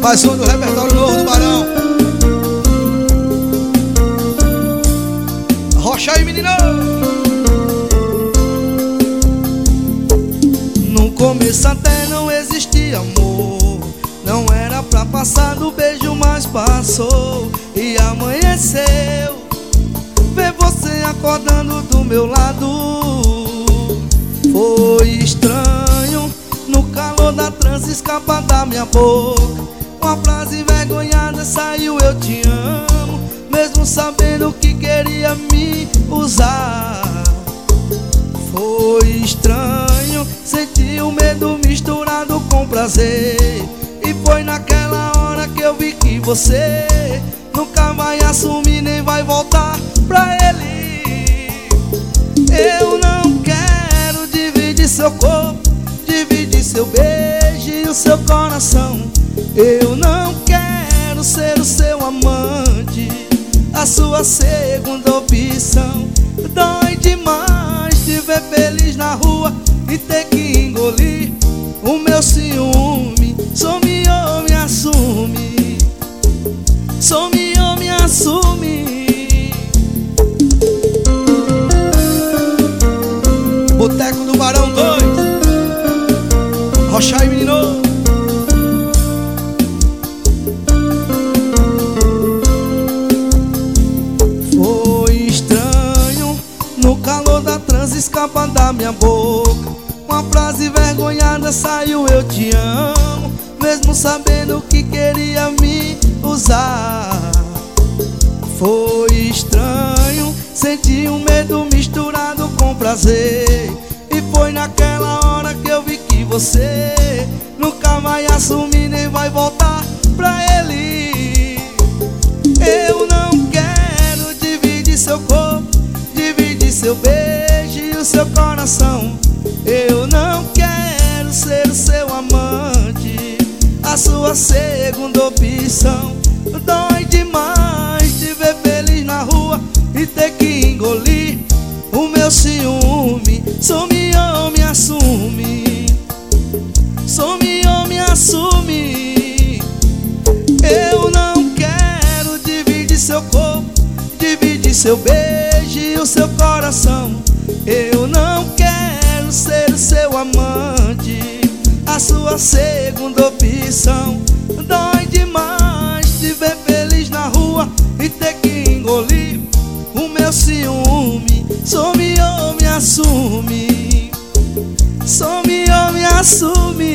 Mais um do repertório novo do Barão. Rocha aí, menino. No começo até não existia amor, não era pra passar do beijo, mas passou. E amanheceu, ver você acordando do meu lado. Foi estranho, no calor da trança escapa da minha boca uma frase envergonhada saiu: eu te amo, mesmo sabendo que queria me usar. Foi estranho, senti o medo misturado com prazer. E foi naquela hora que eu vi que você nunca vai assumir nem vai voltar pra ele. Eu não quero dividir seu corpo, dividir seu beijo e o seu coração. Eu não quero ser o seu amante, a sua segunda opção. Dói demais te ver feliz na rua e ter que engolir o meu ciúme. Some ou me assume, some ou me assume. Boteco do Barão 2, Rocha e menino. Foi estranho, no calor da transa escapa da minha boca uma frase envergonhada saiu: eu te amo, mesmo sabendo que queria me usar. Foi estranho, senti um medo misturado com prazer. E foi naquela hora que eu vi que você nunca vai assumir nem vai voltar pra ele. Eu não quero dividir seu corpo, dividir seu beijo e o seu coração. Eu não quero ser o seu amante, a sua segunda opção. Dói demais te ver feliz na rua e ter que engolir o meu ciúme. Some ou me assume, some ou me assume. Eu não quero dividir seu corpo, dividir seu beijo e o seu coração. Eu não quero ser o seu amante, a sua segunda opção. Dói demais te ver feliz na rua e ter que engolir o meu ciúme. Some ou me assume, some ou me assume.